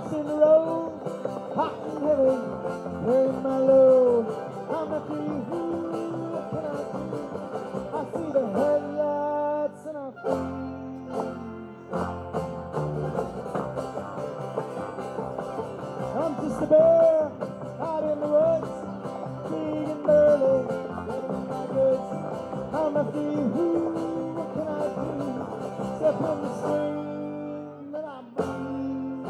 crossing the road, hot and heavy, carrying my load. I'm after you, what can I do? I see the headlights and I freeze. I'm just a bear out in the woods, big and burly, getting my goods. I'm after you, what can I do? Step in the stream and I breathe.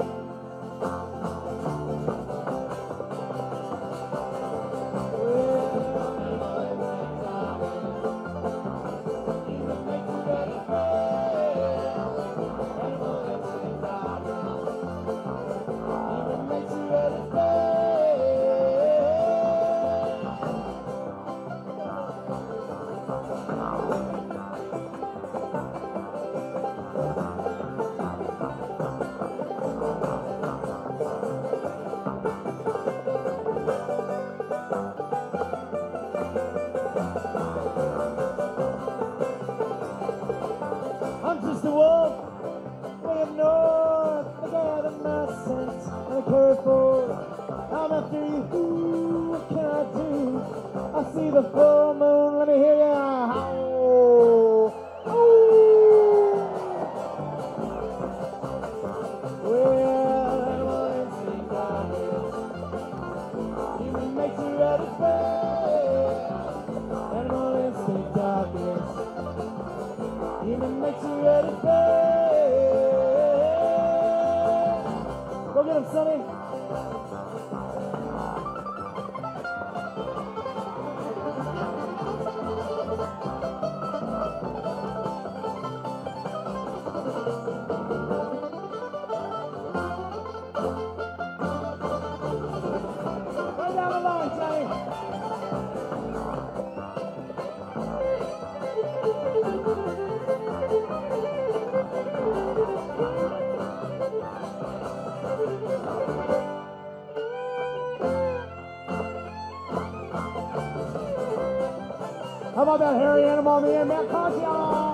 I'm just a wolf, way up north, I gather my scent and I carry forward. I'm after you, what can I do? I see the full moon, let me hear ya howl. Well, animal instinct darkness, even makes you ready to fail. Animal instinct darkness, even makes you ready to fail. Go get him, Sonny. Right down the line, Sonny. How about that hairy animal on the end, Matt Conchio?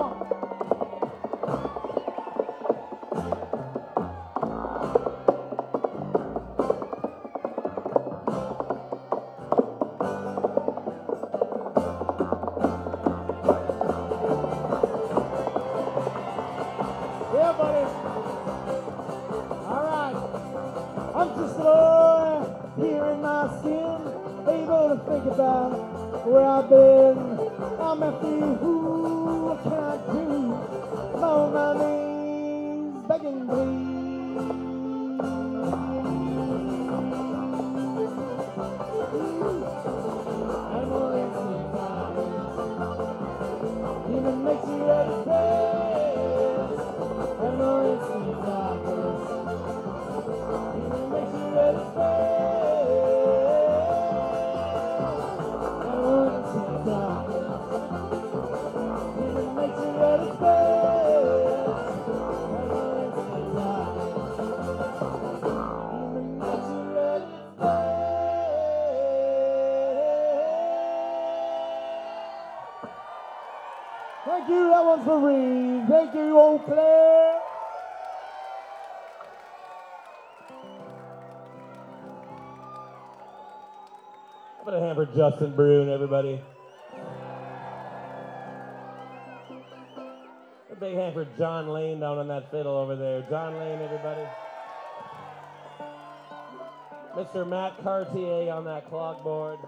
Yeah, buddy. All right. I'm just a boy here in my skin, able to think about where I've been. I'm after you, what can I do? I'm on my knees, begging please. Animal instinct darkness, even makes you ready to face. Animal instinct darkness, even makes you ready to face. Animal instinct darkness. Makes you ready to face. Even makes you ready to face. Thank you, that one's for Reed. Thank you, Eau Claire. Put a hand for Justin Brune, everybody. A big hand for John Lane down on that fiddle over there. John Lane, everybody. Mr. Matt Cartier on that clock board.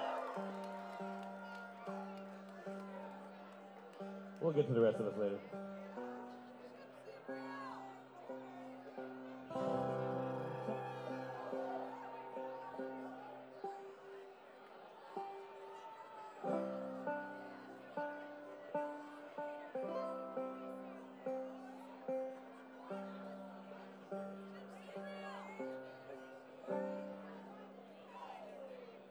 We'll get to the rest of us later.